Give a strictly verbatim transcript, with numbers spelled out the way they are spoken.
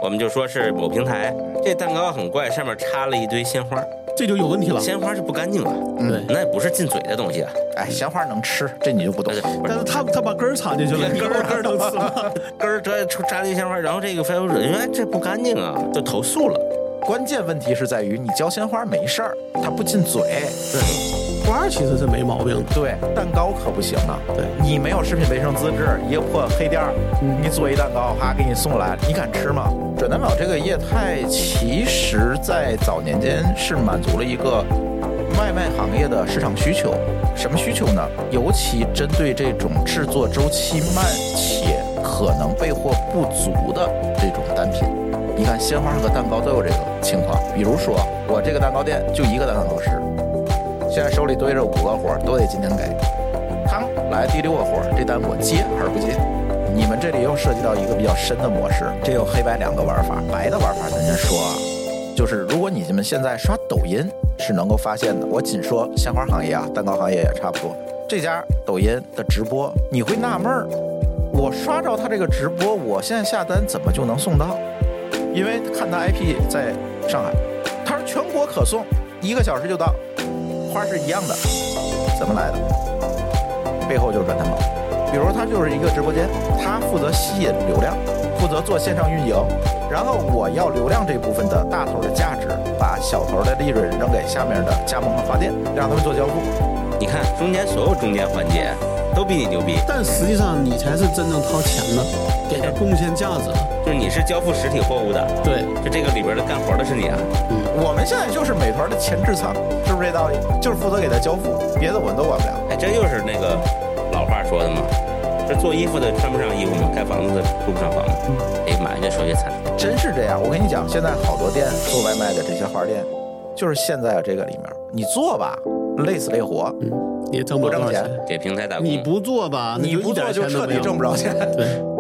我们就说是某平台，这蛋糕很怪，上面插了一堆鲜花， 这就有问题了。 鲜花是不干净啊， 对， 那也不是进嘴的东西啊。 哎，鲜花能吃，这你就不懂。 但是他他把根儿插进去了，根儿根儿能吃吗？ 根儿这插了一鲜花，然后这个发油者因为这不干净啊，就投诉了。 关键问题是在于你浇鲜花没事儿，它不进嘴。 对，花其实是没毛病的。 对，蛋糕可不行啊。 对， 你没有食品卫生资质，一个破黑店儿，嗯、你做一蛋糕，哈给你送来，你敢吃吗？转蛋堡这个业态，其实在早年间是满足了一个外卖行业的市场需求。什么需求呢？尤其针对这种制作周期慢且可能备货不足的这种单品。你看鲜花和蛋糕都有这个情况，比如说我这个蛋糕店就一个蛋糕师，现在手里堆着五个活都得今天给，汤来第六个活，这单我接还是不接？你们这里又涉及到一个比较深的模式，这有黑白两个玩法。白的玩法咱先说啊，就是如果你们现在刷抖音是能够发现的，我仅说鲜花行业啊，蛋糕行业也差不多。这家抖音的直播，你会纳闷儿，我刷着他这个直播，我现在下单怎么就能送到？因为看他 I P 在上海，他是全国可送，一个小时就到，花是一样的，怎么来的？背后就是转蛋堡。比如他就是一个直播间，他负责吸引流量，负责做线上运营，然后我要流量这部分的大头的价值，把小头的利润扔给下面的加盟和发电，让他们做交付。 你看中间所有中间环节都比你牛逼， 但实际上你才是真正掏钱的，给他贡献价值， 就是你是交付实体货物的， 对， 就这个里边的干活的是你啊。 嗯， 我们现在就是美团的前置仓，是不是这道理？就是负责给他交付，别的我们都管不了。 哎，这又是那个老话说的嘛，这做衣服的穿不上衣服嘛，盖房子的住不上房子。哎，马越说越惨， 真是这样。我跟你讲，现在好多店做外卖的这些花店，就是现在这个里面，你做吧，累死累活， 嗯，也挣不挣钱， 钱， 给平台打工。 你不做吧， 你不做就彻底挣不着钱。 对。